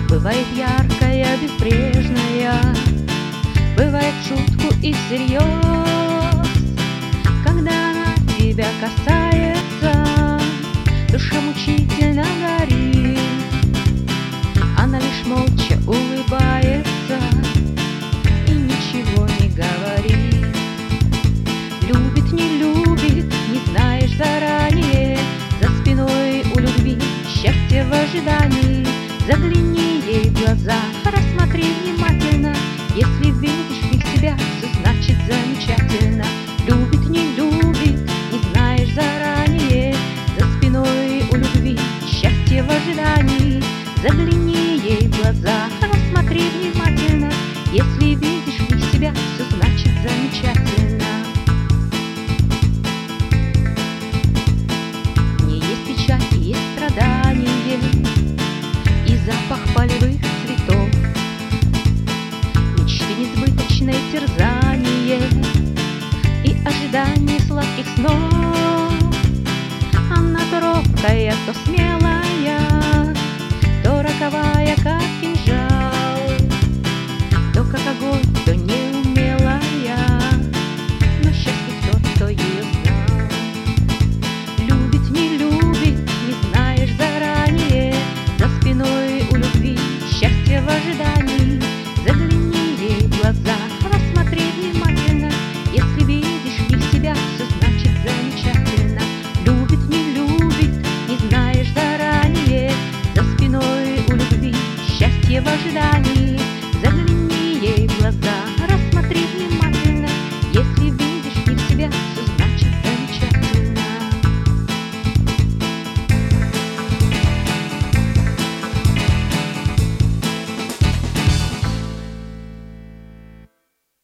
Бывает яркая, безбрежная, бывает в шутку и всерьез. Когда она тебя касается, душа мучительно горит. Она лишь молча улыбается и ничего не говорит. Любит, не любит, не знаешь заранее. За спиной у любви счастье в ожидании. Загляни ей в глаза, рассмотри внимательно. Если видишь в них себя, все значит замечательно. Любит, не любит, не знаешь заранее. За спиной у любви счастье в ожидании. Загляни ей в глаза, рассмотри внимательно. Если видишь в них себя, все значит замечательно. Не есть печаль, есть страдание и запах полевых цветов, мечты несбыточное терзание и ожидание сладких снов. Она то робкая, то смелая, то роковая, как кинжал, то как огонь, то неумелая, но счастлив тот, кто ее знал. Любит, не любит, не знаешь заранее. За спиной у любви счастье в ожидании. Загляни ей в глаза, рассмотри внимательно. Если видишь в них себя, все значит замечательно. Любит, не любит, не знаешь заранее. За спиной у любви счастье в ожидании.